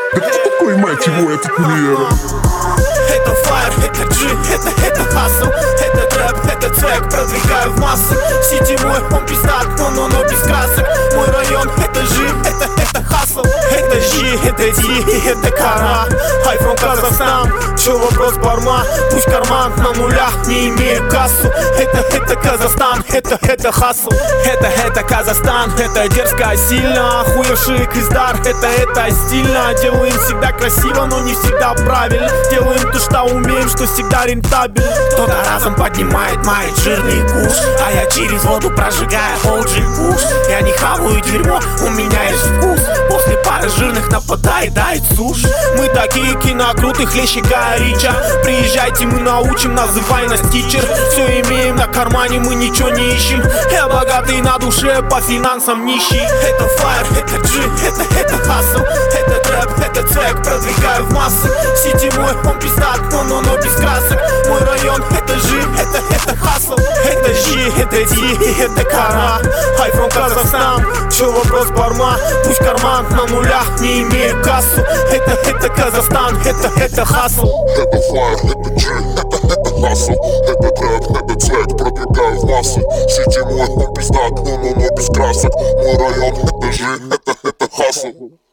Да кто такой, мать его, этот курьер? Это фаер, это G, это хасл, это трэп, это цвек, продвигаю в массы. Сити мой, он пиздат, но без красок. Мой район, это G, это хасл, это G, это D, это кара. Хай from Казахстан, чё вопрос барма? Пусть карман на нулях, не имея кассу. Это Казахстан, это хасл, это Казахстан, это дерзко, сильно. Охуевший криздар, это стильно. Делаем всегда красиво, но не всегда правильно. Делаем то, что умеем, что всегда рентабельно. Кто-то разом поднимает мои жирный куш, а я через воду прожигаю OG куш. Я не хаваю дерьмо, у меня есть вкус. После пары жирных нападает, дает суш. Мы такие кинокруты, хлеще Рича. Приезжайте, мы научим, называй нас тичер. Все имеем на кармане, мы ничего не ищем. Я богатый на душе, по финансам нищий. Это фаер, это G, это хасл, это трэп, это цвек, продвигаю в массы. Сити мой, он пиздат, но без красок. Мой район, это G, это хасл, это G, это D, это кара. Хай from Казахстан, чё вопрос барма? Пусть карман на нулях, не имея кассу. Это Казахстан, это хасл. Это фаер, это G, это хасл, это трэп, это цвек, продвигаю в массы. Сити мой, он пиздат, но без красок. Мой район, это G, это хасл.